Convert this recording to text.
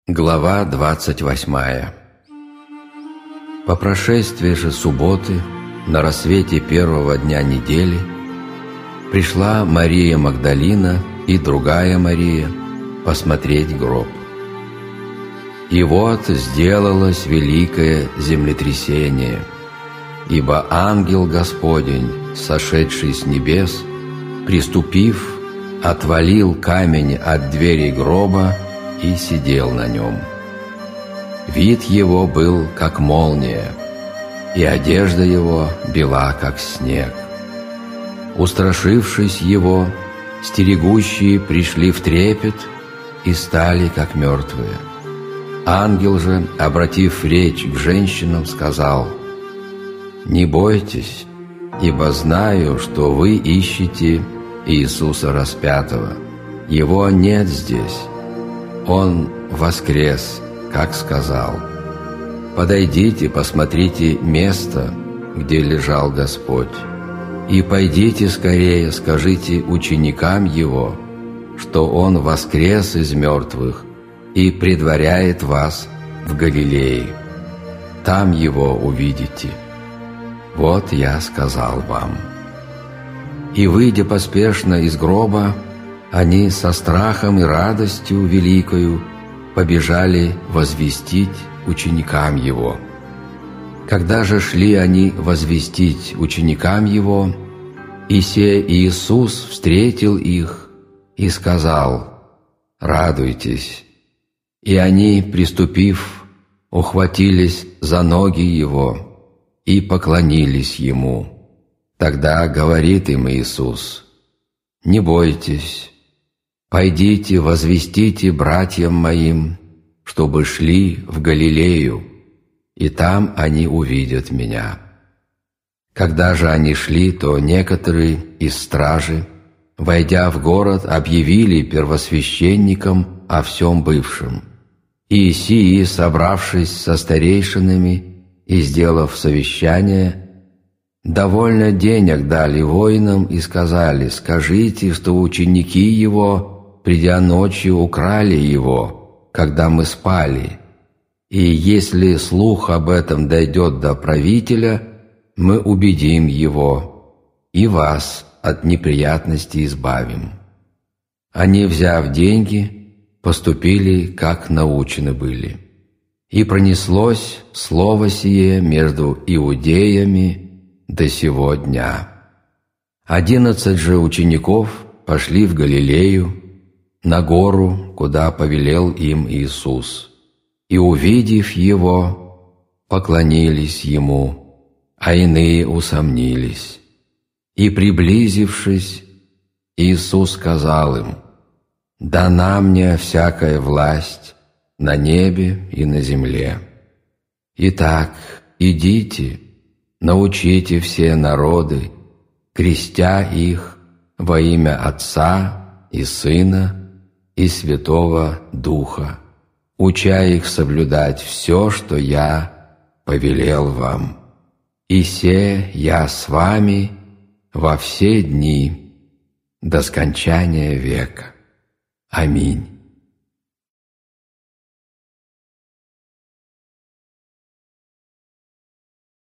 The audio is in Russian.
Глава 28. По прошествии же субботы, на рассвете первого дня недели, пришла Мария Магдалина и другая Мария посмотреть гроб. И вот сделалось великое землетрясение, ибо ангел Господень, сошедший с небес, приступив, отвалил камень от двери гроба и сидел на нем. Вид его был, как молния, и одежда его бела, как снег. Устрашившись его, стерегущие пришли в трепет и стали, как мертвые. Ангел же, обратив речь к женщинам, сказал: «Не бойтесь, ибо знаю, что вы ищете Иисуса распятого. Его нет здесь. Он воскрес, как сказал. Подойдите, посмотрите место, где лежал Господь, и пойдите скорее, скажите ученикам Его, что Он воскрес из мертвых и предваряет вас в Галилее. Там Его увидите. Вот я сказал вам». И, выйдя поспешно из гроба, они со страхом и радостью великою побежали возвестить ученикам Его. Когда же шли они возвестить ученикам Его, и се Иисус встретил их и сказал: «Радуйтесь». И они, приступив, ухватились за ноги Его и поклонились Ему. Тогда говорит им Иисус: «Не бойтесь, пойдите, возвестите братьям моим, чтобы шли в Галилею, и там они увидят Меня». Когда же они шли, то некоторые из стражи, войдя в город, объявили первосвященникам о всем бывшем. И сии, собравшись со старейшинами и сделав совещание, довольно денег дали воинам и сказали: «Скажите, что ученики Его, придя ночью, украли Его, когда мы спали. И если слух об этом дойдет до правителя, мы убедим его и вас от неприятностей избавим». Они, взяв деньги, поступили, как научены были. И пронеслось слово сие между иудеями до сего дня. 11 же учеников пошли в Галилею, на гору, куда повелел им Иисус, и, увидев Его, поклонились Ему, а иные усомнились. И, приблизившись, Иисус сказал им: «Дана мне всякая власть на небе и на земле. Итак, идите, научите все народы, крестя их во имя Отца и Сына и Святого Духа, уча их соблюдать все, что Я повелел вам. И се Я с вами во все дни до скончания века. Аминь».